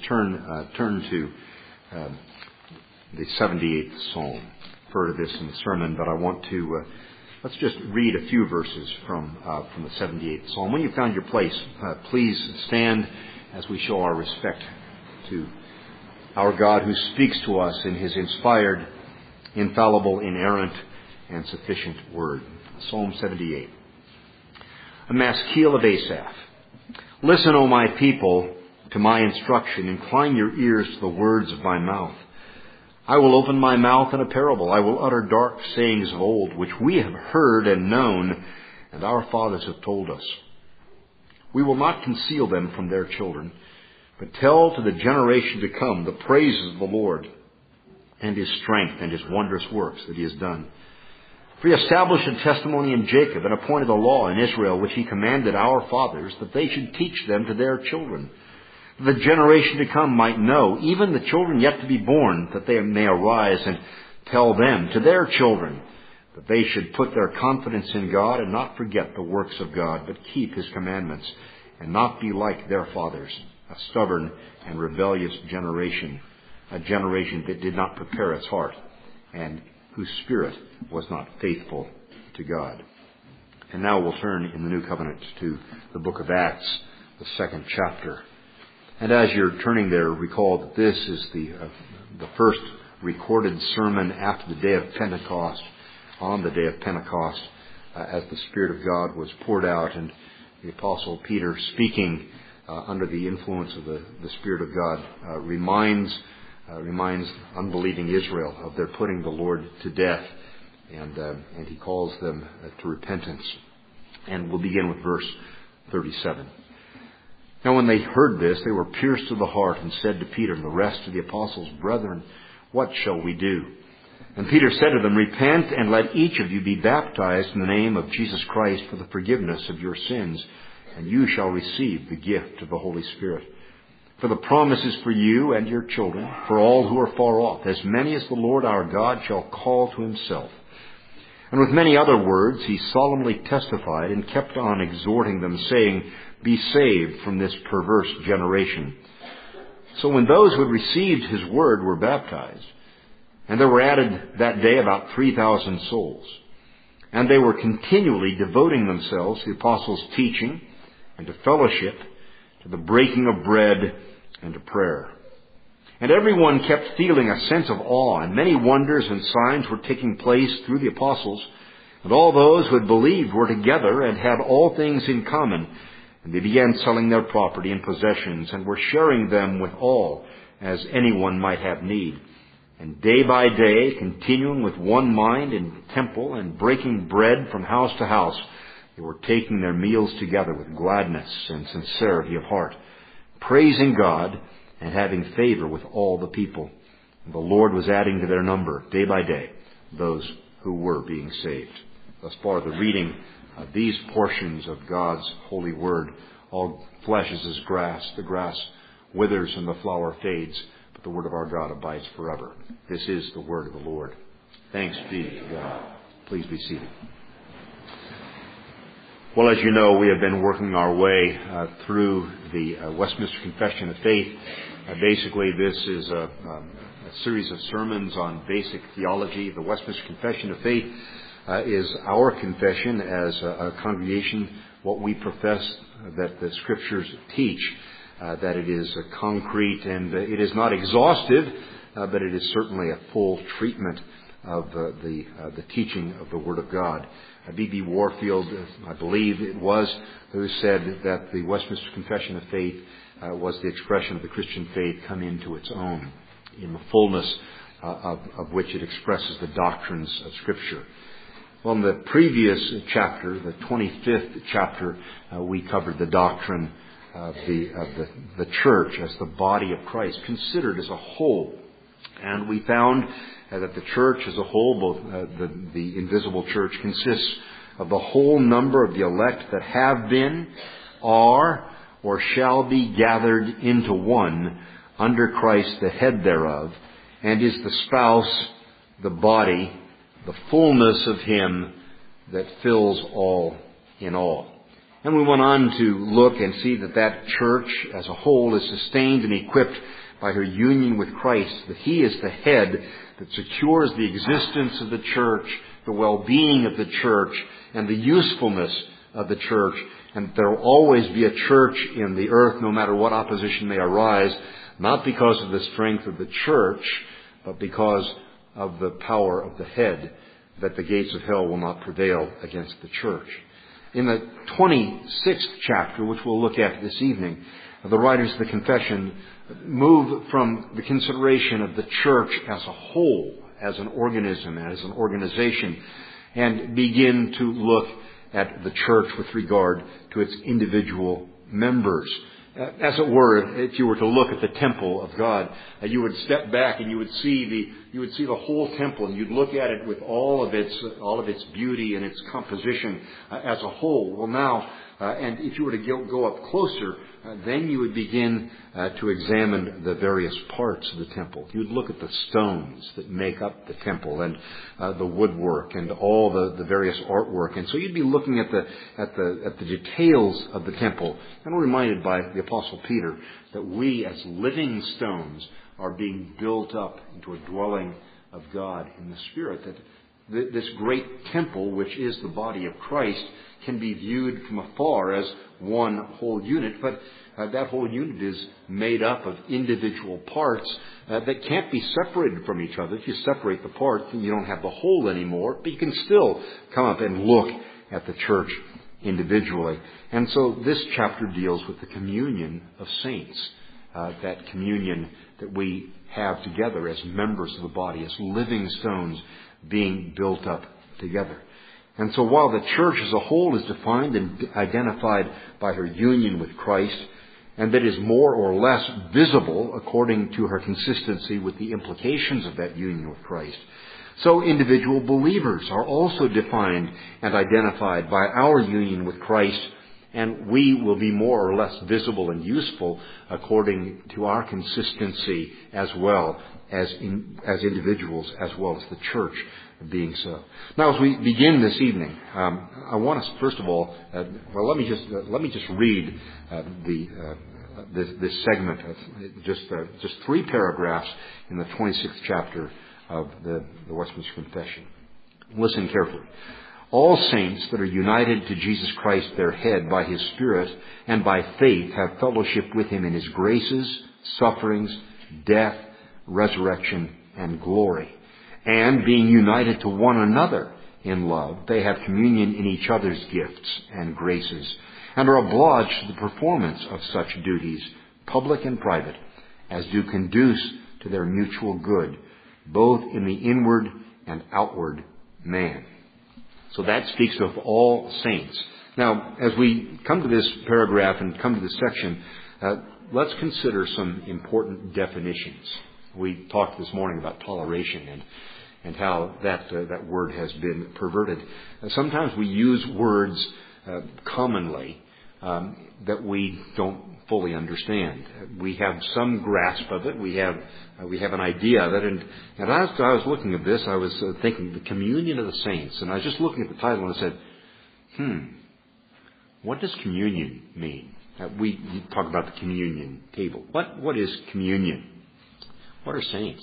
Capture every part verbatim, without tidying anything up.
turn uh, turn to uh, the seventy-eighth Psalm. I've heard of this in the sermon, but I want to uh, let's just read a few verses from uh, from the seventy-eighth Psalm. When you found your place, uh, please stand as we show our respect to our God, who speaks to us in His inspired, infallible, inerrant, and sufficient Word. Psalm seventy-eight. A maskil of Asaph. Listen, O my people, to my instruction. Incline your ears to the words of my mouth. I will open my mouth in a parable. I will utter dark sayings of old, which we have heard and known, and our fathers have told us. We will not conceal them from their children, but tell to the generation to come the praises of the Lord, and His strength and His wondrous works that He has done. For He established a testimony in Jacob and appointed a law in Israel, which He commanded our fathers, that they should teach them to their children, that the generation to come might know, even the children yet to be born, that they may arise and tell them to their children, that they should put their confidence in God and not forget the works of God, but keep His commandments, and not be like their fathers, a stubborn and rebellious generation, a generation that did not prepare its heart, and whose spirit was not faithful to God. And now we'll turn in the New Covenant to the book of Acts, the second chapter. And as you're turning there, recall that this is the uh, the first recorded sermon after the day of Pentecost, on the day of Pentecost, uh, as the Spirit of God was poured out, and the Apostle Peter, speaking uh, under the influence of the, the Spirit of God, uh, reminds Uh, reminds unbelieving Israel of their putting the Lord to death, and uh, and he calls them uh, to repentance. And we'll begin with verse thirty-seven. Now when they heard this, they were pierced to the heart, and said to Peter and the rest of the apostles, Brethren, what shall we do? And Peter said to them, Repent, and let each of you be baptized in the name of Jesus Christ for the forgiveness of your sins, and you shall receive the gift of the Holy Spirit. For the promise is for you and your children, for all who are far off, as many as the Lord our God shall call to Himself. And with many other words he solemnly testified, and kept on exhorting them, saying, Be saved from this perverse generation. So when those who had received His word were baptized, and there were added that day about three thousand souls, and they were continually devoting themselves to the apostles' teaching, and to fellowship, to the breaking of bread, and to prayer. And everyone kept feeling a sense of awe, and many wonders and signs were taking place through the apostles. And all those who had believed were together and had all things in common. And they began selling their property and possessions, and were sharing them with all, as anyone might have need. And day by day, continuing with one mind in the temple, and breaking bread from house to house, they were taking their meals together with gladness and sincerity of heart, praising God and having favor with all the people. And the Lord was adding to their number, day by day, those who were being saved. Thus far, the reading of these portions of God's holy word. All flesh is as grass. The grass withers and the flower fades, but the word of our God abides forever. This is the word of the Lord. Thanks be to God. Please be seated. Well, as you know, we have been working our way uh, through the uh, Westminster Confession of Faith. Uh, basically, this is a, um, a series of sermons on basic theology. The Westminster Confession of Faith uh, is our confession as a, a congregation, what we profess that the Scriptures teach, uh, that it is a concrete and uh, it is not exhaustive, uh, but it is certainly a full treatment of uh, the uh, the teaching of the Word of God. B B Warfield, I believe it was, who said that the Westminster Confession of Faith uh, was the expression of the Christian faith come into its own, in the fullness uh, of, of which it expresses the doctrines of Scripture. Well, in the previous chapter, the twenty-fifth chapter, uh, we covered the doctrine of the, of the the church as the body of Christ, considered as a whole. And we found uh, that the church as a whole, both uh, the, the invisible church, consists of the whole number of the elect that have been, are, or shall be gathered into one under Christ, the head thereof, and is the spouse, the body, the fullness of Him that fills all in all. And we went on to look and see that that church as a whole is sustained and equipped by her union with Christ, that He is the head that secures the existence of the church, the well-being of the church, and the usefulness of the church, and there will always be a church in the earth no matter what opposition may arise, not because of the strength of the church, but because of the power of the head, that the gates of hell will not prevail against the church. In the twenty-sixth chapter, which we'll look at this evening, the writers of the Confession move from the consideration of the church as a whole, as an organism, as an organization, and begin to look at the church with regard to its individual members. Uh, as it were, if you were to look at the temple of God, uh, you would step back and you would see the you would see the whole temple, and you'd look at it with all of its uh, all of its beauty and its composition uh, as a whole. Well, now, uh, and if you were to go, go up closer, uh, then you would begin uh, to examine the various parts of the temple. You'd look at the stones that make up the temple, and uh, the woodwork, and all the, the various artwork, and so you'd be looking at the at the at the details of the temple. And we're reminded by the Apostle Peter that we, as living stones, are being built up into a dwelling of God in the Spirit. That this great temple, which is the body of Christ, can be viewed from afar as one whole unit, but uh, that whole unit is made up of individual parts uh, that can't be separated from each other. If you separate the parts, then you don't have the whole anymore, but you can still come up and look at the church individually. And so this chapter deals with the communion of saints, uh, that communion that we have together as members of the body, as living stones being built up together. And so while the church as a whole is defined and identified by her union with Christ, and that is more or less visible according to her consistency with the implications of that union with Christ, so individual believers are also defined and identified by our union with Christ, and we will be more or less visible and useful according to our consistency as well as in, as individuals, as well as the church being so. Now, as we begin this evening, um, I want us first of all, uh, well, let me just uh, let me just read uh, the uh, this, this segment of just uh, just three paragraphs in the twenty-sixth chapter of the, the Westminster Confession. Listen carefully. All saints that are united to Jesus Christ, their head, by His Spirit and by faith, have fellowship with Him in His graces, sufferings, death, resurrection, and glory. And being united to one another in love, they have communion in each other's gifts and graces, and are obliged to the performance of such duties, public and private, as do conduce to their mutual good, both in the inward and outward man. So that speaks of all saints. Now, as we come to this paragraph and come to this section, uh, let's consider some important definitions. We talked this morning about toleration and and how that uh, that word has been perverted. Uh, sometimes we use words uh, commonly um, that we don't fully understand. We have some grasp of it. We have uh, we have an idea of it. And and as I was looking at this, I was uh, thinking the communion of the saints, and I was just looking at the title and I said, "Hmm, what does communion mean?" Uh, we you talk about the communion table. What what is communion? What are saints?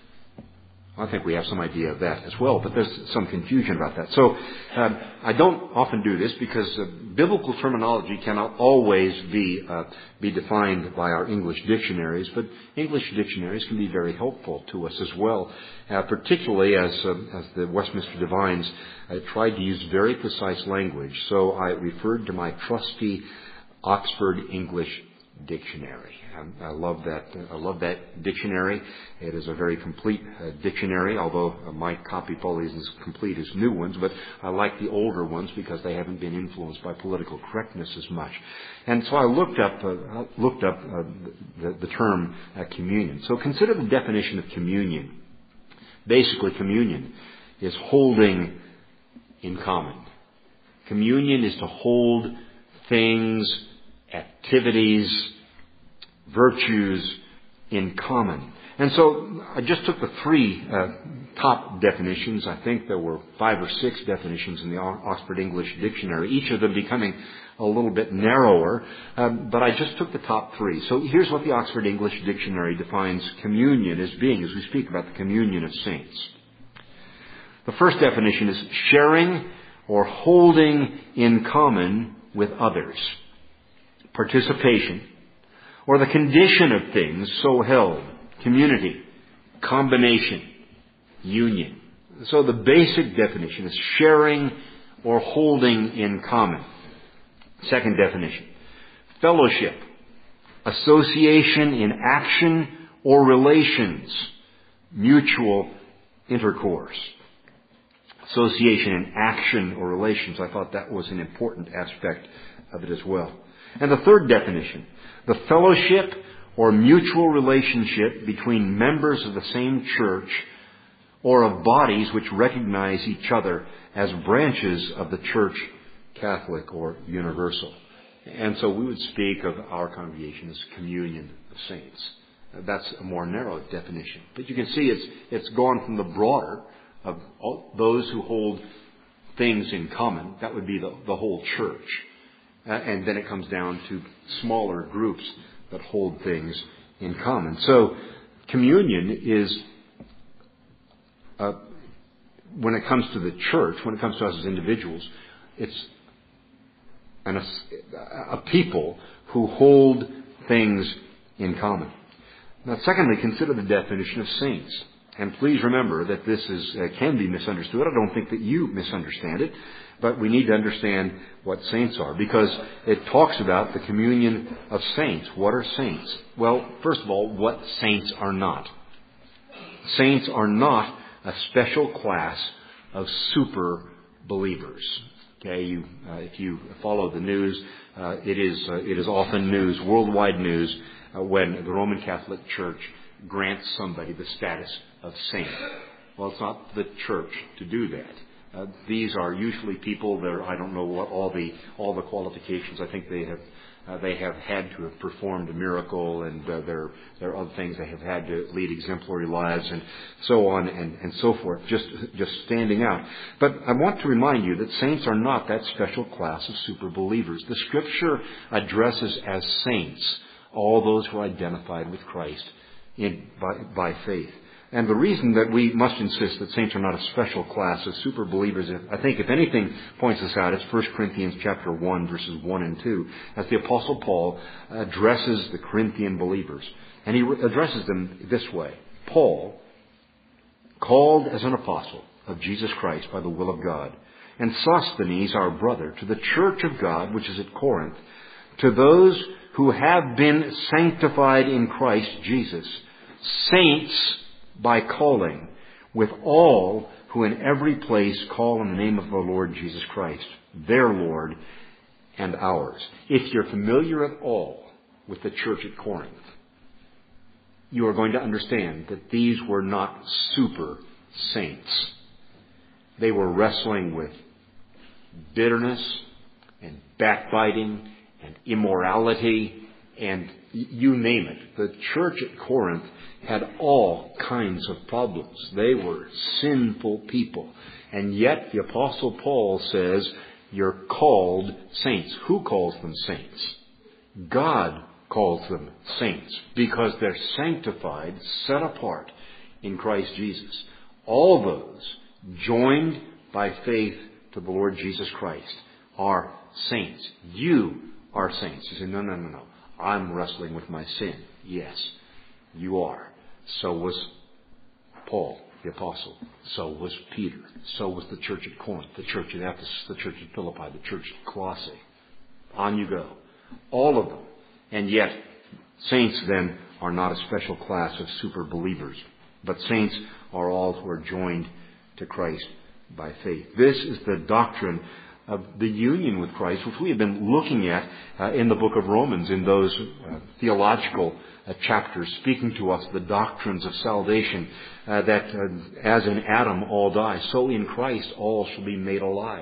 I think we have some idea of that as well, but there's some confusion about that. So uh, I don't often do this because uh, biblical terminology cannot always be uh, be defined by our English dictionaries, but English dictionaries can be very helpful to us as well, uh, particularly as uh, as the Westminster Divines uh, tried to use very precise language. So I referred to my trusty Oxford English Dictionary. I love that. I love that dictionary. It is a very complete uh, dictionary, although uh, my copy probably isn't as complete as new ones. But I like the older ones because they haven't been influenced by political correctness as much. And so I looked up uh, looked up uh, the, the term uh, communion. So consider the definition of communion. Basically, communion is holding in common. Communion is to hold things, activities, virtues in common. And so I just took the three uh, top definitions. I think there were five or six definitions in the Oxford English Dictionary, each of them becoming a little bit narrower, um, but I just took the top three. So here's what the Oxford English Dictionary defines communion as being, as we speak about the communion of saints. The first definition is sharing or holding in common with others. Participation, or the condition of things so held. Community, combination, union. So the basic definition is sharing or holding in common. Second definition, fellowship, association in action or relations, mutual intercourse. Association in action or relations, I thought that was an important aspect of it as well. And the third definition, the fellowship or mutual relationship between members of the same church or of bodies which recognize each other as branches of the church, Catholic or universal. And so we would speak of our congregation as communion of saints. That's a more narrow definition. But you can see it's, it's gone from the broader of all those who hold things in common. That would be the, the whole church. Uh, and then it comes down to smaller groups that hold things in common. So communion is, uh, when it comes to the church, when it comes to us as individuals, it's an, a, a people who hold things in common. Now, secondly, consider the definition of saints. And please remember that this is uh, can be misunderstood. I don't think that you misunderstand it, but we need to understand what saints are, because it talks about the communion of saints. What are saints? Well, first of all, what saints are not. Saints are not a special class of super believers. Okay, you, uh, if you follow the news, uh, it is uh, it is often news, worldwide news, uh, when the Roman Catholic Church grants somebody the status of saint. Well, it's not the church to do that. Uh, these are usually people that are, I don't know what all the all the qualifications. I think they have uh, they have had to have performed a miracle, and uh, there there are other things. They have had to lead exemplary lives, and so on and, and so forth. Just just standing out. But I want to remind you that saints are not that special class of super believers. The Scripture addresses as saints all those who are identified with Christ in by, by faith. And the reason that we must insist that saints are not a special class of super believers, I think if anything points us out, it's First Corinthians chapter one, verses one and two, as the Apostle Paul addresses the Corinthian believers. And he addresses them this way. Paul, called as an apostle of Jesus Christ by the will of God, and Sosthenes, our brother, to the church of God which is at Corinth, to those who have been sanctified in Christ Jesus, saints by calling, with all who in every place call on the name of the Lord Jesus Christ, their Lord and ours. If you're familiar at all with the church at Corinth, you are going to understand that these were not super saints. They were wrestling with bitterness and backbiting and immorality and you name it. The church at Corinth had all kinds of problems. They were sinful people. And yet the Apostle Paul says, you're called saints. Who calls them saints? God calls them saints because they're sanctified, set apart in Christ Jesus. All those joined by faith to the Lord Jesus Christ are saints. You are saints. You say, no, no, no, no. I'm wrestling with my sin. Yes, you are. So was Paul, the apostle. So was Peter. So was the church at Corinth, the church at Ephesus, the church at Philippi, the church at Colossae. On you go. All of them. And yet, saints then are not a special class of super believers. But saints are all who are joined to Christ by faith. This is the doctrine of the union with Christ, which we have been looking at uh, in the book of Romans, in those uh, theological uh, chapters, speaking to us the doctrines of salvation, uh, that uh, as in Adam all die, so in Christ all shall be made alive.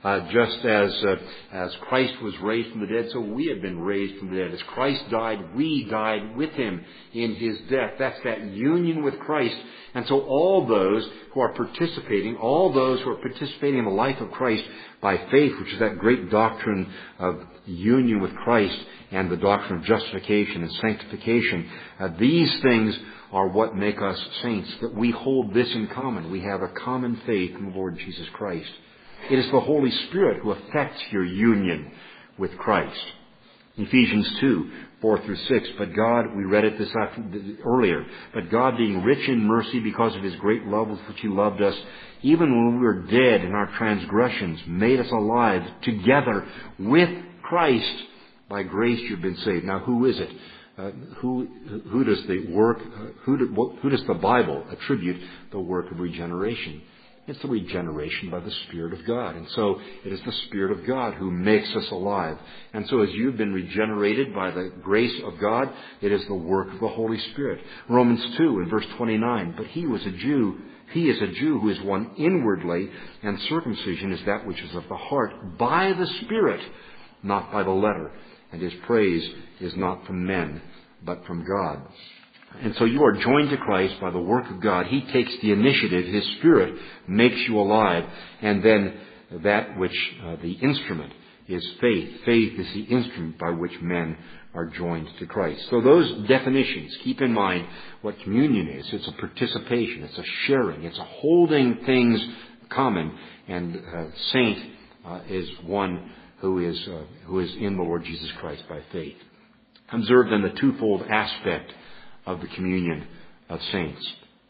Uh, just as uh, as Christ was raised from the dead, so we have been raised from the dead. As Christ died, we died with him in his death. That's that union with Christ. And so all those who are participating, all those who are participating in the life of Christ by faith, which is that great doctrine of union with Christ and the doctrine of justification and sanctification, uh, these things are what make us saints, that we hold this in common. We have a common faith in the Lord Jesus Christ. It is the Holy Spirit who affects your union with Christ. Ephesians two, four through six. But God, we read it this after, earlier, but God being rich in mercy because of his great love with which he loved us, even when we were dead in our transgressions, made us alive together with Christ. By grace you've been saved. Now who is it? Uh, who who does the work, uh, who, do, who does the Bible attribute the work of regeneration? It's the regeneration by the Spirit of God. And so it is the Spirit of God who makes us alive. And so as you've been regenerated by the grace of God, it is the work of the Holy Spirit. Romans two in verse twenty-nine, but he was a Jew, he is a Jew who is one inwardly, and circumcision is that which is of the heart, by the Spirit, not by the letter. And his praise is not from men, but from God. And so you are joined to Christ by the work of God. He takes the initiative. His Spirit makes you alive. And then that which, uh, the instrument is faith. Faith is the instrument by which men are joined to Christ. So those definitions, keep in mind what communion is. It's a participation. It's a sharing. It's a holding things common. And uh, saint uh, is one who is, uh, who is in the Lord Jesus Christ by faith. Observe then the twofold aspect of the communion of saints.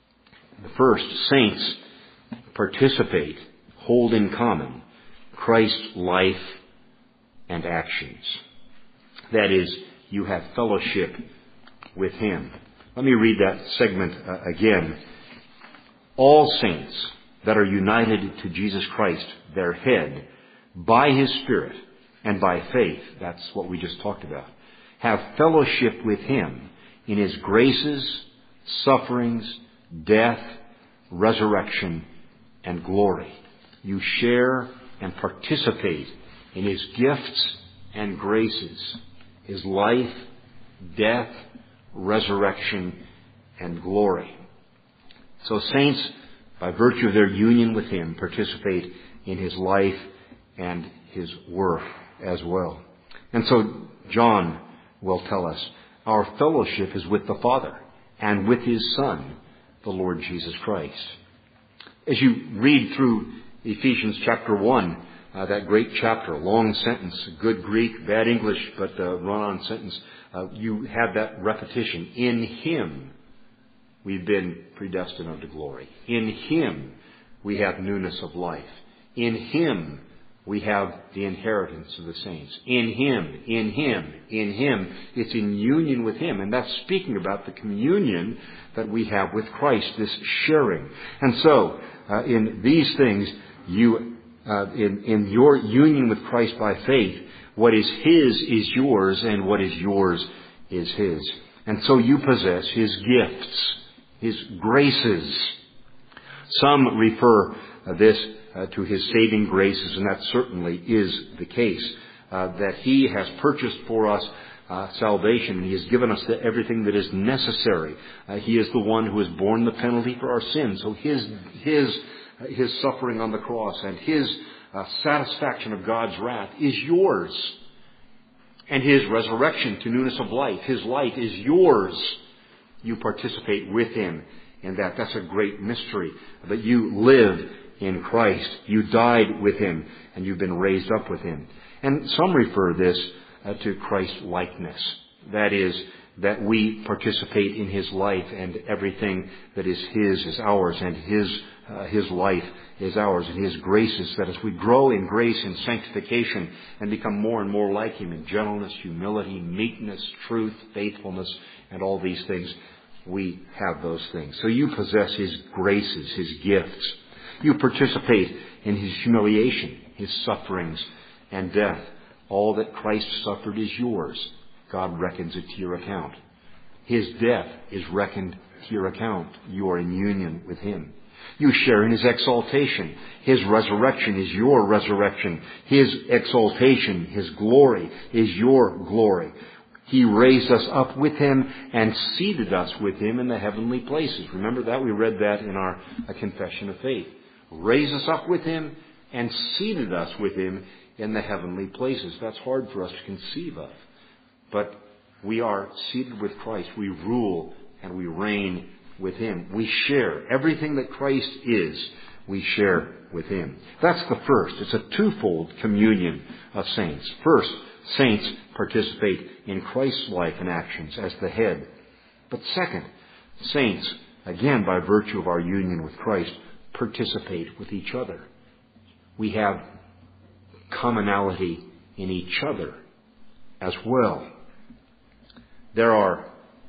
The first, saints participate, hold in common Christ's life and actions. That is, you have fellowship with him. Let me read that segment uh, again. All saints that are united to Jesus Christ, their head, by his Spirit and by faith, that's what we just talked about, have fellowship with him in his graces, sufferings, death, resurrection, and glory. You share and participate in his gifts and graces, his life, death, resurrection, and glory. So saints, by virtue of their union with him, participate in his life and his work as well. And so John will tell us, our fellowship is with the Father and with his Son, the Lord Jesus Christ. As you read through Ephesians chapter one, uh, that great chapter, long sentence, good Greek, bad English, but uh, run-on sentence, uh, you have that repetition. In him we've been predestined unto glory. In him we have newness of life. In him we have the inheritance of the saints. In him, in him, in him. It's in union with him. And that's speaking about the communion that we have with Christ, this sharing. And so, uh, in these things, you, uh, in, in your union with Christ by faith, what is his is yours, and what is yours is his. And so you possess his gifts, his graces. Some refer uh, this Uh, to his saving graces, and that certainly is the case, uh, that he has purchased for us uh, salvation, and he has given us the, everything that is necessary. Uh, he is the one who has borne the penalty for our sins. So his his uh, his suffering on the cross and his uh, satisfaction of God's wrath is yours, and his resurrection to newness of life, his life is yours. You participate with him in that. That's a great mystery, that you live in Christ. You died with him, and you've been raised up with him. And some refer this uh, to Christ likeness. That is, that we participate in his life, and everything that is his is ours, and his uh, his life is ours, and his graces, that as we grow in grace and sanctification and become more and more like him in gentleness, humility, meekness, truth, faithfulness, and all these things, we have those things. So you possess his graces, his gifts. You participate in his humiliation, his sufferings, and death. All that Christ suffered is yours. God reckons it to your account. His death is reckoned to your account. You are in union with him. You share in His exaltation. His resurrection is your resurrection. His exaltation, His glory, is your glory. He raised us up with Him and seated us with Him in the heavenly places. Remember that? We read that in our Confession of Faith. Raised us up with Him and seated us with Him in the heavenly places. That's hard for us to conceive of. But we are seated with Christ. We rule and we reign with Him. We share everything that Christ is. We share with Him. That's the first. It's a twofold communion of saints. First, saints participate in Christ's life and actions as the head. But second, saints, again by virtue of our union with Christ, participate with each other. We have commonality in each other as well. There are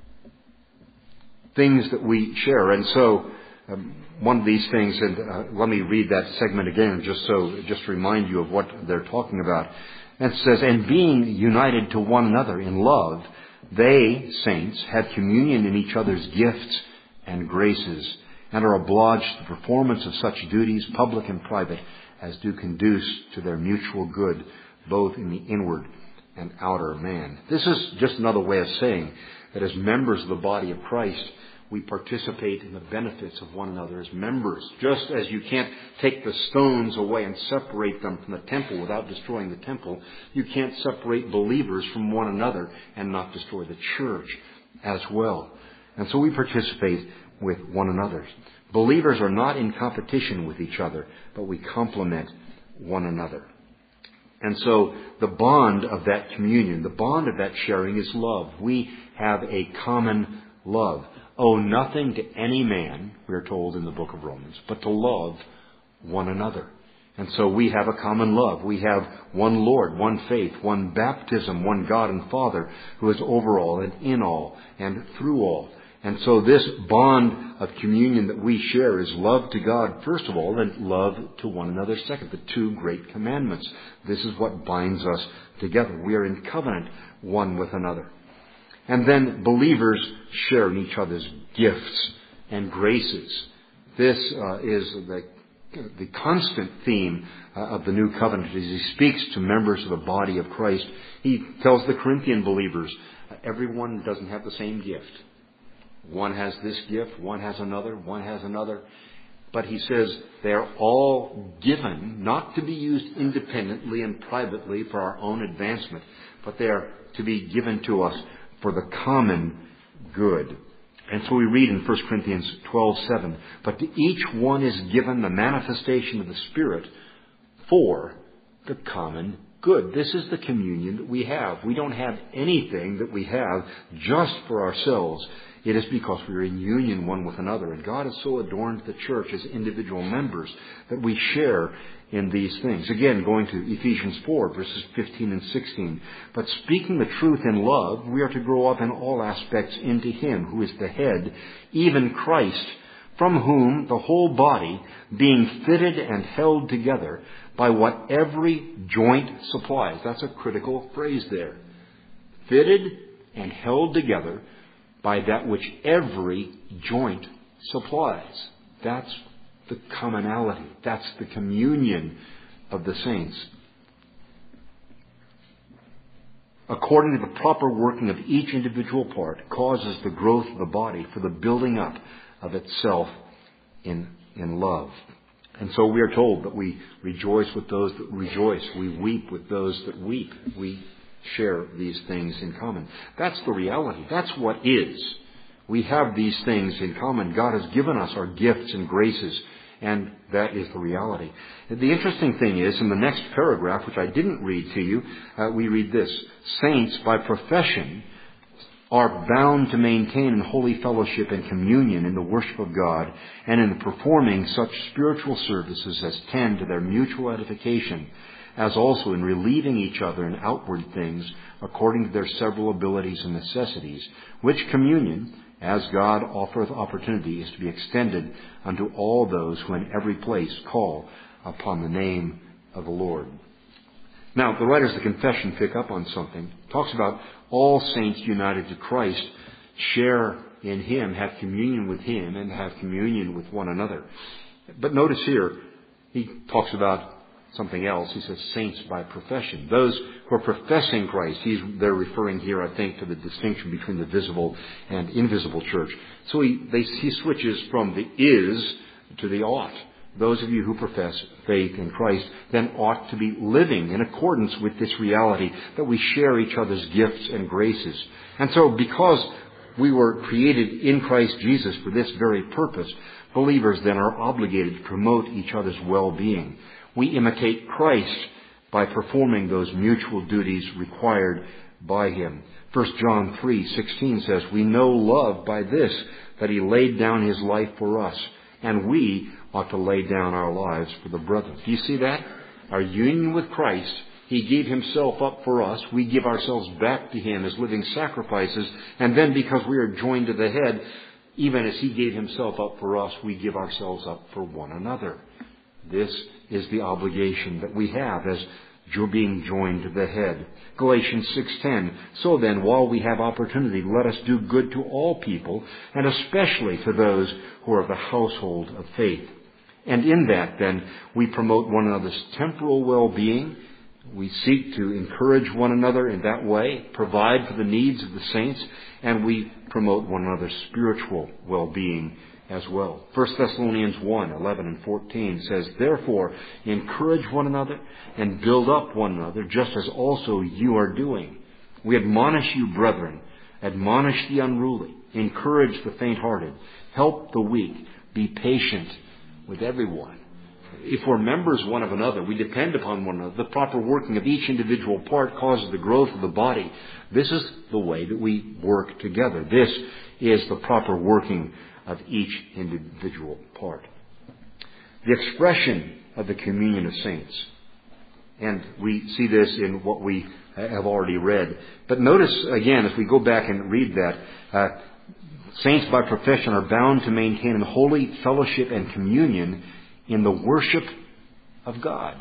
things that we share, and so um, one of these things, and uh, let me read that segment again just so, just to remind you of what they're talking about. And it says, and being united to one another in love, they, saints, have communion in each other's gifts and graces, and are obliged to the performance of such duties, public and private, as do conduce to their mutual good, both in the inward and outer man. This is just another way of saying that as members of the body of Christ, we participate in the benefits of one another as members. Just as you can't take the stones away and separate them from the temple without destroying the temple, you can't separate believers from one another and not destroy the church as well. And so we participate with one another. Believers are not in competition with each other, but we complement one another. And so the bond of that communion, the bond of that sharing is love. We have a common love. Owe nothing to any man, we are told in the book of Romans, but to love one another. And so we have a common love. We have one Lord, one faith, one baptism, one God and Father who is over all and in all and through all. And so this bond of communion that we share is love to God, first of all, and love to one another, second. The two great commandments. This is what binds us together. We are in covenant one with another. And then believers share in each other's gifts and graces. This uh, is the, the constant theme uh, of the new covenant as he speaks to members of the body of Christ. He tells the Corinthian believers, uh, everyone doesn't have the same gift. One has this gift, one has another, one has another. But he says they are all given, not to be used independently and privately for our own advancement, but they are to be given to us for the common good. And so we read in First Corinthians twelve seven, but to each one is given the manifestation of the Spirit for the common good. This is the communion that we have. We don't have anything that we have just for ourselves. It is because we are in union one with another. And God has so adorned the church as individual members that we share in these things. Again, going to Ephesians four, verses fifteen and sixteen. But speaking the truth in love, we are to grow up in all aspects into Him who is the head, even Christ, from whom the whole body, being fitted and held together by what every joint supplies. That's a critical phrase there. Fitted and held together by that which every joint supplies. That's the commonality. That's the communion of the saints. According to the proper working of each individual part, causes the growth of the body for the building up of itself in, in love. And so we are told that we rejoice with those that rejoice. We weep with those that weep. We share these things in common. That's the reality. That's what is. We have these things in common. God has given us our gifts and graces, and that is the reality. The interesting thing is, in the next paragraph, which I didn't read to you, uh, we read this. Saints, by profession, are bound to maintain in holy fellowship and communion in the worship of God and in performing such spiritual services as tend to their mutual edification, as also in relieving each other in outward things according to their several abilities and necessities, which communion, as God offereth opportunity, is to be extended unto all those who in every place call upon the name of the Lord. Now, the writers of the Confession pick up on something. It talks about all saints united to Christ share in Him, have communion with Him, and have communion with one another. But notice here, he talks about something else. He says saints by profession. Those who are professing Christ. He's, they're referring here, I think, to the distinction between the visible and invisible church. So he, they, he switches from the is to the ought. Those of you who profess faith in Christ then ought to be living in accordance with this reality that we share each other's gifts and graces. And so because we were created in Christ Jesus for this very purpose, believers then are obligated to promote each other's well-being. We imitate Christ by performing those mutual duties required by Him. First John three sixteen says, "We know love by this, that He laid down His life for us, and we ought to lay down our lives for the brethren." Do you see that? Our union with Christ, He gave Himself up for us. We give ourselves back to Him as living sacrifices. And then because we are joined to the head, even as He gave Himself up for us, we give ourselves up for one another. This is the obligation that we have as being joined to the head. Galatians six ten, "So then, while we have opportunity, let us do good to all people, and especially to those who are of the household of faith." And in that, then, we promote one another's temporal well-being. We seek to encourage one another in that way, provide for the needs of the saints, and we promote one another's spiritual well-being as well. First Thessalonians one eleven and fourteen says, "Therefore, encourage one another and build up one another, just as also you are doing. We admonish you, brethren, admonish the unruly, encourage the faint-hearted, help the weak, be patient with everyone." If we're members one of another, we depend upon one another. The proper working of each individual part causes the growth of the body. This is the way that we work together. This is the proper working of each individual part. The expression of the communion of saints. And we see this in what we have already read. But notice again, if we go back and read that, uh, saints by profession are bound to maintain a holy fellowship and communion in the worship of God.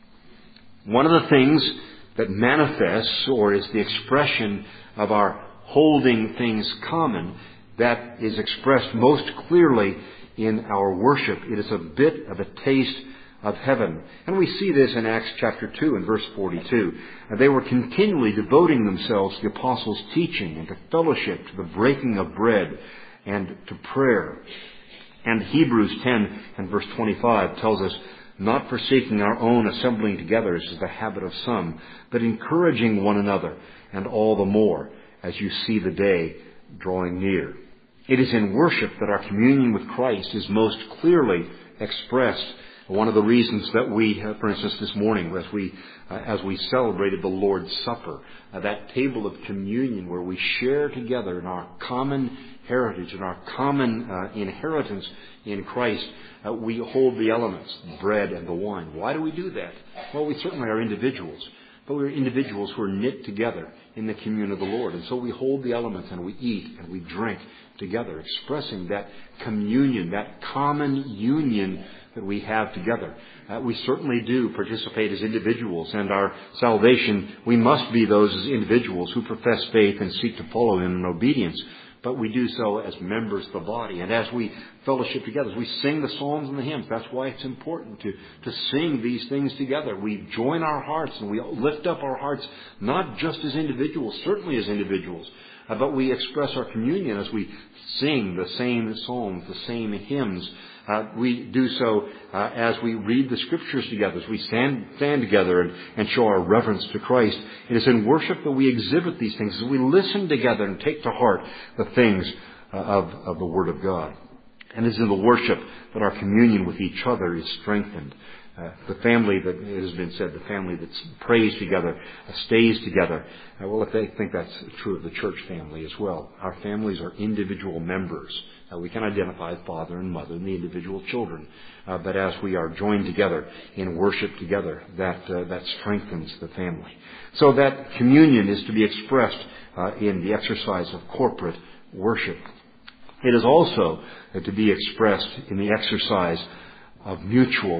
One of the things that manifests or is the expression of our holding things common, that is expressed most clearly in our worship. It is a bit of a taste of heaven. And we see this in Acts chapter two and verse forty-two. And they were continually devoting themselves to the apostles' teaching and to fellowship, to the breaking of bread and to prayer. And Hebrews ten and verse twenty-five tells us, "Not forsaking our own assembling together, as is the habit of some, but encouraging one another, and all the more as you see the day drawing near." It is in worship that our communion with Christ is most clearly expressed. One of the reasons that we, uh, for instance, this morning, as we uh, as we celebrated the Lord's Supper, uh, that table of communion where we share together in our common heritage and our common uh, inheritance in Christ, uh, we hold the elements, the bread and the wine. Why do we do that? Well, we certainly are individuals, but we're individuals who are knit together in the communion of the Lord. And so we hold the elements and we eat and we drink together, expressing that communion, that common union that we have together. Uh, we certainly do participate as individuals, and our salvation, we must be those as individuals who profess faith and seek to follow Him in obedience. But we do so as members of the body. And as we fellowship together, as we sing the psalms and the hymns, that's why it's important to, to sing these things together. We join our hearts and we lift up our hearts, not just as individuals, certainly as individuals, uh, but we express our communion as we sing the same psalms, the same hymns. Uh, we do so uh, as we read the Scriptures together, as we stand, stand together and, and show our reverence to Christ. It is in worship that we exhibit these things, as we listen together and take to heart the things uh, of, of the Word of God. And it is in the worship that our communion with each other is strengthened. Uh, the family that, it has been said, the family that prays together, uh, stays together. Uh, well, if they think that's true of the church family as well. Our families are individual members. Uh, we can identify father and mother and the individual children. Uh, but as we are joined together in worship together, that uh, that strengthens the family. So that communion is to be expressed uh, in the exercise of corporate worship. It is also uh, to be expressed in the exercise of mutual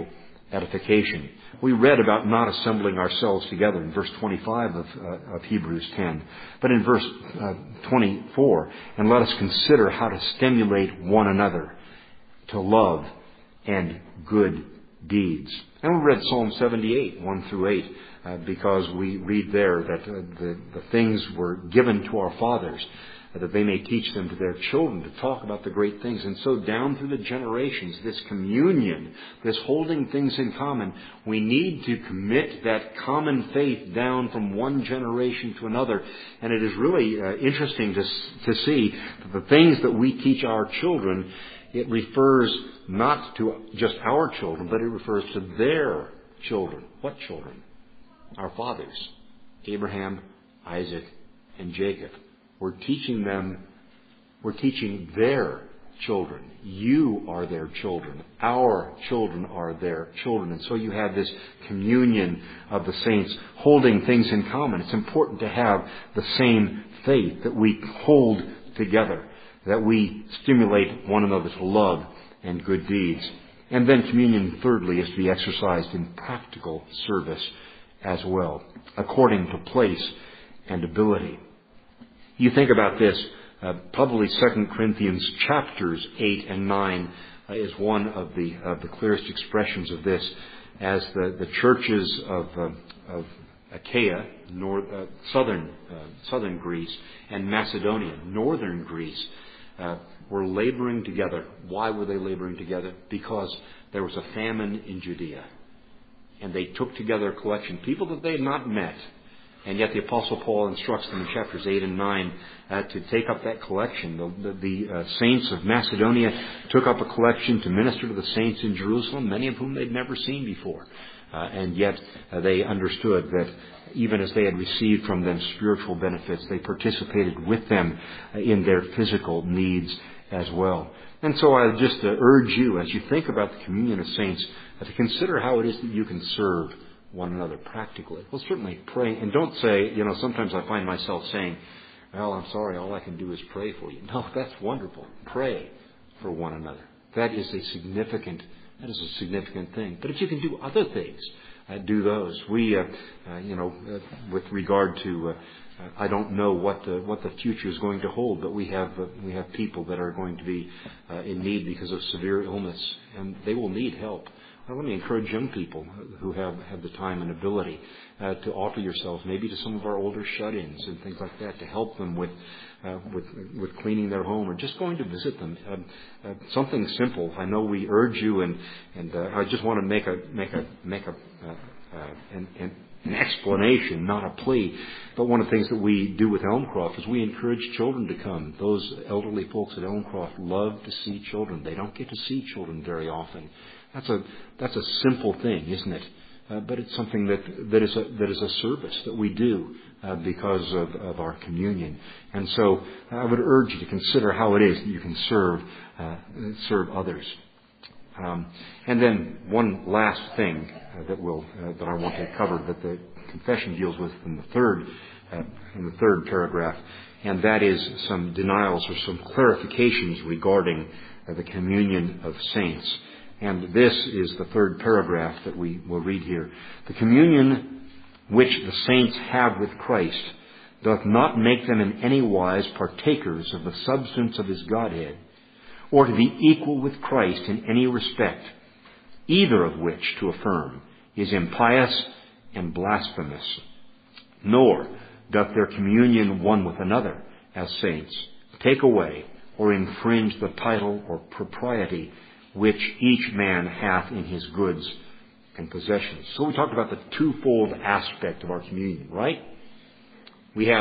edification. We read about not assembling ourselves together in verse twenty-five of, uh, of Hebrews ten. But in verse uh, twenty-four, and let us consider how to stimulate one another to love and good deeds. And we read Psalm seventy-eight, one through eight, uh, because we read there that uh, the, the things were given to our fathers, uh, that they may teach them to their children to talk about the great things. And so down through the generations, this communion, this holding things in common, we need to commit that common faith down from one generation to another. And it is really uh, interesting to, to see that the things that we teach our children, it refers not to just our children, but it refers to their children. What children? Our fathers, Abraham, Isaac, and Jacob. We're teaching them, we're teaching their children. You are their children. Our children are their children. And so you have this communion of the saints holding things in common. It's important to have the same faith, that we hold together, that we stimulate one another to love and good deeds. And then communion, thirdly, is to be exercised in practical service as well, according to place and ability. You think about this, uh, probably Second Corinthians chapters eight and nine uh, is one of the of the clearest expressions of this, as the, the churches of uh, of Achaia, north, uh, southern uh, southern Greece, and Macedonia, northern Greece, uh, were laboring together. Why were they laboring together? Because there was a famine in Judea, and they took together a collection, people that they had not met. And yet the Apostle Paul instructs them in chapters eight and nine uh, to take up that collection. The, the, the uh, saints of Macedonia took up a collection to minister to the saints in Jerusalem, many of whom they'd never seen before. Uh, and yet uh, they understood that even as they had received from them spiritual benefits, they participated with them uh, in their physical needs as well. And so I just uh, urge you, as you think about the communion of saints, uh, to consider how it is that you can serve one another practically. Well, certainly pray, and don't say, you know, sometimes I find myself saying, well, I'm sorry, all I can do is pray for you. No, that's wonderful. Pray for one another. That is a significant, that is a significant thing. But if you can do other things, uh, do those. We, uh, uh, you know, uh, with regard to, uh, uh, I don't know what the what the future is going to hold, but we have uh, we have people that are going to be uh, in need because of severe illness, and they will need help. Well, let me encourage young people who have, have the time and ability uh, to offer yourselves maybe to some of our older shut-ins and things like that, to help them with uh, with, with cleaning their home or just going to visit them. Um, uh, something simple. I know we urge you, and and uh, I just want to make a make a make a uh, uh, an, an, an explanation, not a plea. But one of the things that we do with Elmcroft is we encourage children to come. Those elderly folks at Elmcroft love to see children. They don't get to see children very often. That's a that's a simple thing, isn't it? Uh, but it's something that that is a that is a service that we do uh, because of, of our communion. And so I would urge you to consider how it is that you can serve uh, serve others. Um, and then one last thing uh, that will uh, that I want to cover that the confession deals with in the third uh, in the third paragraph, and that is some denials or some clarifications regarding uh, the communion of saints. And this is the third paragraph that we will read here. The communion which the saints have with Christ doth not make them in any wise partakers of the substance of his Godhead, or to be equal with Christ in any respect, either of which to affirm is impious and blasphemous. Nor doth their communion one with another as saints take away or infringe the title or propriety which each man hath in his goods and possessions. So we talked about the twofold aspect of our communion, right? We have,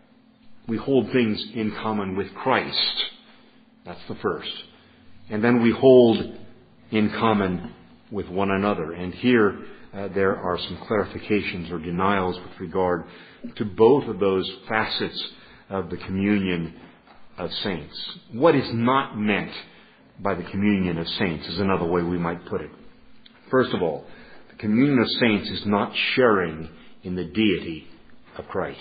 we hold things in common with Christ. That's the first. And then we hold in common with one another. And here uh, there are some clarifications or denials with regard to both of those facets of the communion of saints. What is not meant by the communion of saints is another way we might put it. First of all, the communion of saints is not sharing in the deity of Christ.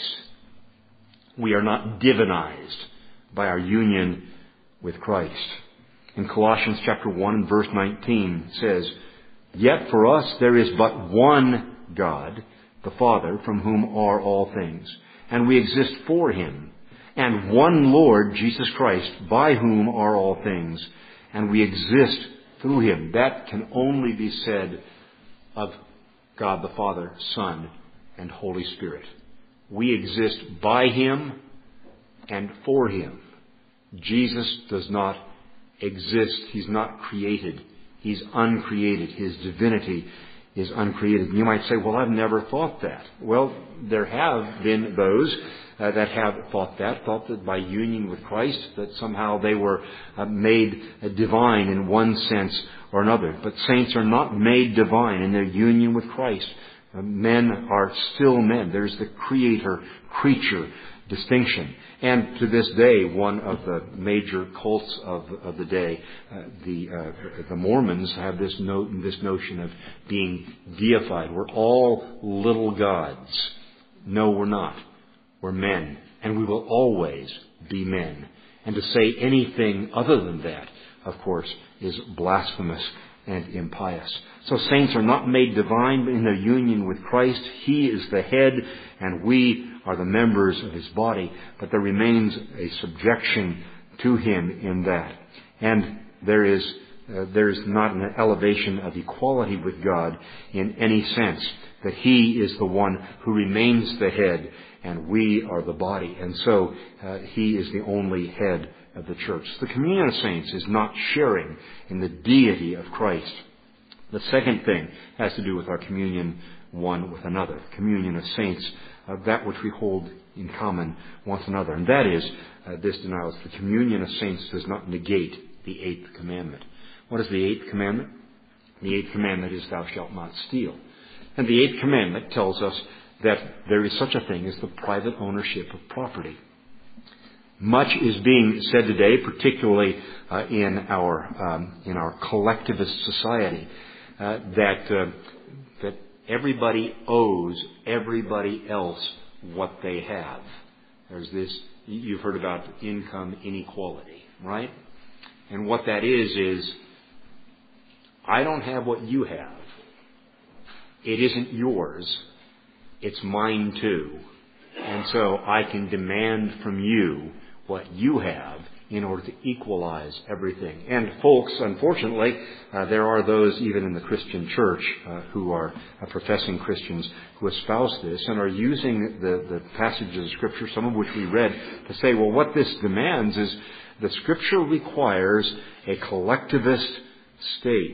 We are not divinized by our union with Christ. In Colossians chapter one and verse nineteen it says, Yet for us there is but one God, the Father, from whom are all things, and we exist for him, and one Lord, Jesus Christ, by whom are all things, and we exist through him. That can only be said of God the Father, Son, and Holy Spirit. We exist by him and for him. Jesus does not exist. He's not created. He's uncreated. His divinity is uncreated. And you might say, well, I've never thought that. Well, there have been those uh, that have thought that, thought that by union with Christ, that somehow they were uh, made uh, divine in one sense or another. But saints are not made divine in their union with Christ. Uh, men are still men. There's the creator-creature distinction. And to this day, one of the major cults of, of the day, uh, the uh, the Mormons, have this no, this notion of being deified. We're all little gods. No, we're not. We're men, and we will always be men. And to say anything other than that, of course, is blasphemous and impious. So saints are not made divine in their union with Christ. He is the head, and we are the members of his body, but there remains a subjection to him in that. And there is uh, there is not an elevation of equality with God in any sense, that he is the one who remains the head and we are the body. And so uh, he is the only head of the church. The communion of saints is not sharing in the deity of Christ. The second thing has to do with our communion one with another. Communion of saints, uh, that which we hold in common with another. And that is, uh, this denials, the communion of saints does not negate the eighth commandment. What is the eighth commandment? The eighth commandment is, thou shalt not steal. And the eighth commandment tells us that there is such a thing as the private ownership of property. Much is being said today, particularly uh, in our um, in our collectivist society, uh, that uh, that everybody owes everybody else what they have. There's this, you've heard about income inequality, right? And what that is is, I don't have what you have. It isn't yours. It's mine too. And so I can demand from you what you have in order to equalize everything. And folks, unfortunately, uh, there are those even in the Christian church uh, who are uh, professing Christians who espouse this and are using the, the passages of Scripture, some of which we read, to say, well, what this demands is the Scripture requires a collectivist state.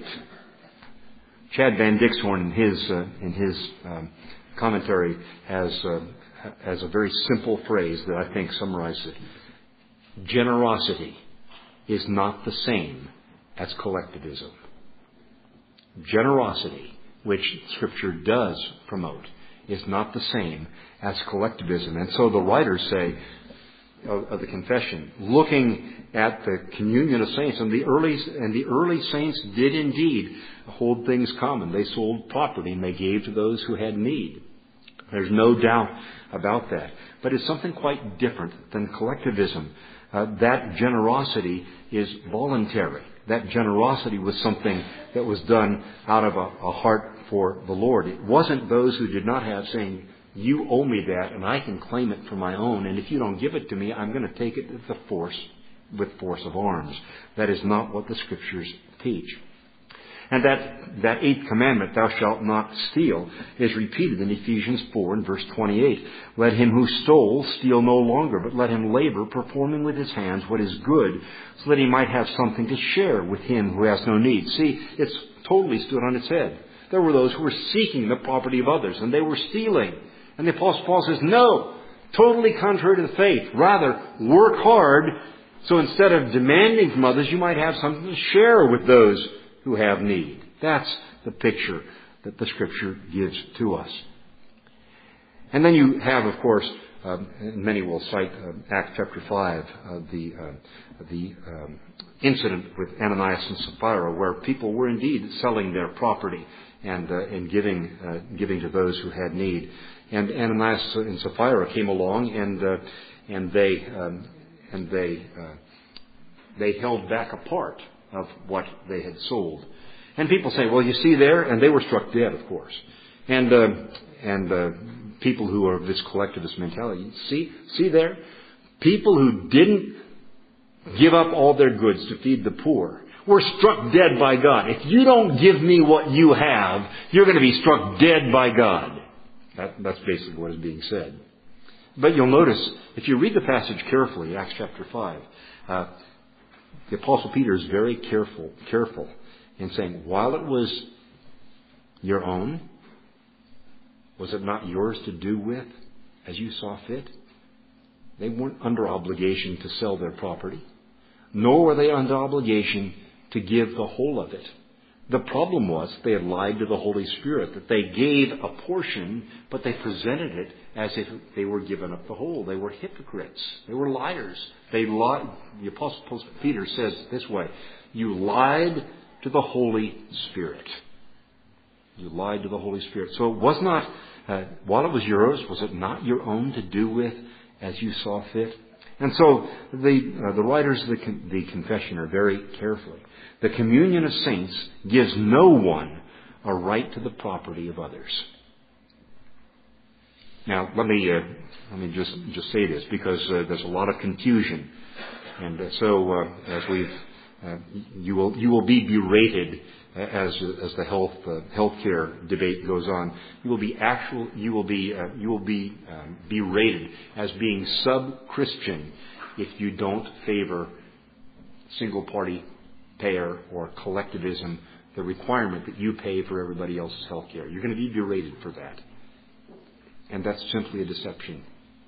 Chad Van Dixhoorn, in his uh, in his um, commentary, has uh, has a very simple phrase that I think summarizes it. Generosity is not the same as collectivism. Generosity, which Scripture does promote, is not the same as collectivism. And so the writers say of, of the confession, looking at the communion of saints, and the early and the early saints did indeed hold things common. They sold property and they gave to those who had need. There's no doubt about that. But it's something quite different than collectivism. Uh, that generosity is voluntary. That generosity was something that was done out of a, a heart for the Lord. It wasn't those who did not have saying, you owe me that and I can claim it for my own, and if you don't give it to me, I'm going to take it with the force, with force of arms. That is not what the Scriptures teach. And that, that eighth commandment, thou shalt not steal, is repeated in Ephesians four and verse twenty-eight. Let him who stole steal no longer, but let him labor, performing with his hands what is good, so that he might have something to share with him who has no need. See, it's totally stood on its head. There were those who were seeking the property of others, and they were stealing. And the Apostle Paul says, no, totally contrary to the faith. Rather, work hard, so instead of demanding from others, you might have something to share with those who have need. That's the picture that the Scripture gives to us. And then you have, of course, um, and many will cite uh, Acts chapter five, uh, the uh, the um, incident with Ananias and Sapphira, where people were indeed selling their property and uh, and giving uh, giving to those who had need. And Ananias and Sapphira came along, and uh, and they um, and they uh, they held back a part of what they had sold. And people say, well, you see there, and they were struck dead, of course. And uh, and uh, people who are of this collectivist mentality, see, see there, people who didn't give up all their goods to feed the poor were struck dead by God. If you don't give me what you have, you're going to be struck dead by God. That, that's basically what is being said. But you'll notice, if you read the passage carefully, Acts chapter five, uh, the Apostle Peter is very careful, careful in saying, while it was your own, was it not yours to do with as you saw fit? They weren't under obligation to sell their property, nor were they under obligation to give the whole of it. The problem was they had lied to the Holy Spirit, that they gave a portion, but they presented it as if they were giving up the whole. They were hypocrites. They were liars. They lied. The Apostle Peter says this way, you lied to the Holy Spirit. You lied to the Holy Spirit. So it was not, uh, while it was yours, was it not your own to do with as you saw fit? And so the uh, the writers of the, con- the confession are very carefully. The communion of saints gives no one a right to the property of others. Now, let me uh, let me just just say this, because uh, there's a lot of confusion, and uh, so uh, as we've uh, you will you will be berated as as the health uh, healthcare debate goes on. You will be actual you will be uh, you will be um, berated as being sub-Christian if you don't favor single party payer or collectivism, the requirement that you pay for everybody else's health care. You're going to be berated for that. And that's simply a deception.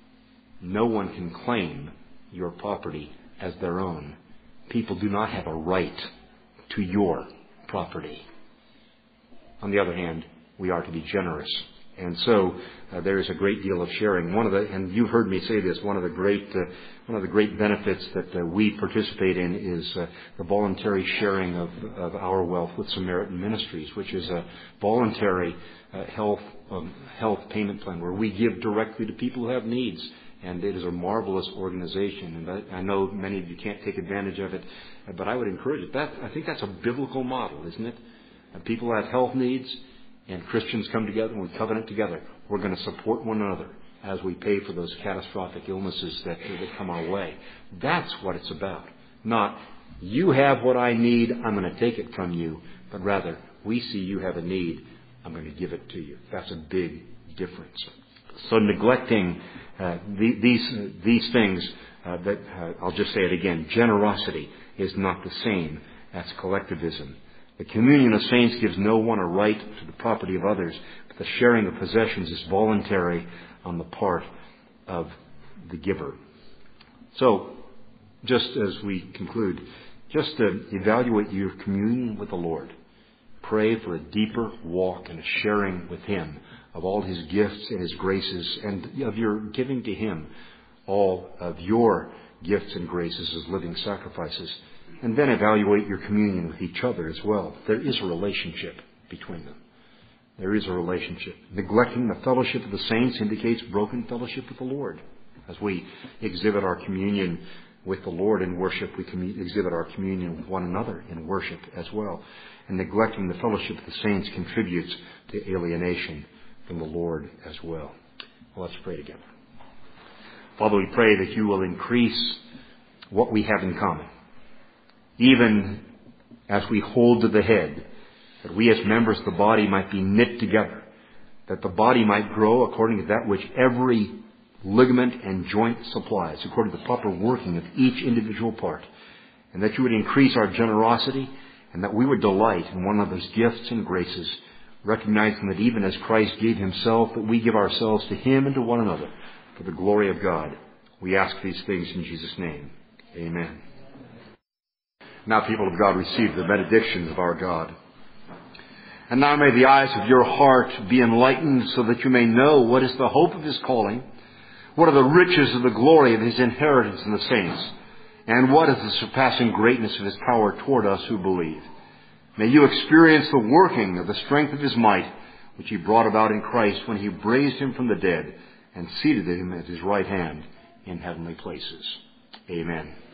No one can claim your property as their own. People do not have a right to your property. On the other hand, we are to be generous. And so uh, there is a great deal of sharing. One of the, and you've heard me say this, one of the great, uh, one of the great benefits that uh, we participate in is uh, the voluntary sharing of, of our wealth with Samaritan Ministries, which is a voluntary uh, health um, health payment plan where we give directly to people who have needs. And it is a marvelous organization. And I, I know many of you can't take advantage of it, but I would encourage it. That, I think that's a biblical model, isn't it? And people have health needs, and Christians come together and we covenant together. We're going to support one another as we pay for those catastrophic illnesses that, that come our way. That's what it's about. Not, you have what I need, I'm going to take it from you. But rather, we see you have a need, I'm going to give it to you. That's a big difference. So neglecting uh, the, these uh, these things, uh, that uh, I'll just say it again, generosity is not the same as collectivism. The communion of saints gives no one a right to the property of others, but the sharing of possessions is voluntary on the part of the giver. So, just as we conclude, just to evaluate your communion with the Lord. Pray for a deeper walk and a sharing with Him of all His gifts and His graces, and of your giving to Him all of your gifts and graces as living sacrifices. And then evaluate your communion with each other as well. There is a relationship between them. There is a relationship. Neglecting the fellowship of the saints indicates broken fellowship with the Lord. As we exhibit our communion with the Lord in worship, we commun- exhibit our communion with one another in worship as well. And neglecting the fellowship of the saints contributes to alienation from the Lord as well. Well, let's pray together. Father, we pray that you will increase what we have in common, even as we hold to the head, that we as members of the body might be knit together, that the body might grow according to that which every ligament and joint supplies, according to the proper working of each individual part, and that you would increase our generosity, and that we would delight in one another's gifts and graces, recognizing that even as Christ gave Himself, that we give ourselves to Him and to one another for the glory of God. We ask these things in Jesus' name. Amen. Now, people of God, receive the benedictions of our God. And now may the eyes of your heart be enlightened, so that you may know what is the hope of His calling, what are the riches of the glory of His inheritance in the saints, and what is the surpassing greatness of His power toward us who believe. May you experience the working of the strength of His might, which He brought about in Christ when He raised Him from the dead and seated Him at His right hand in heavenly places. Amen.